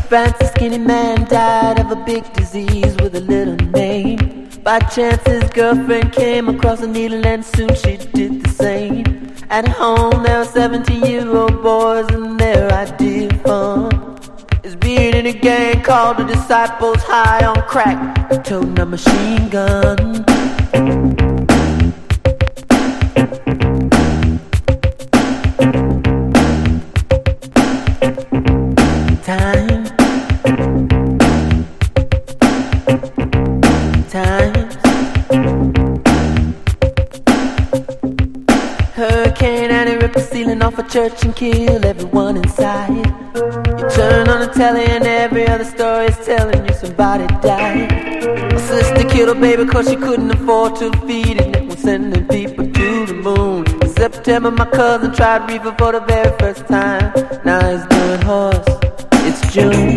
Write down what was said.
Francis skinny man died of a big disease with a little name. By chance his girlfriend came across a needle and soon she did the same. At home there were 17-year-old boys and their idea of fun is being in a gang called the Disciples, high on crack, toting a machine gun. Hurricane and it ripped the ceiling off a church and killed everyone inside. You turn on the telly and every other story is telling you somebody died. My sister killed her baby cause she couldn't afford to feed it, and was sending people to the moon. In September my cousin tried reefer for the very first time. Now he's doing horse, it's June.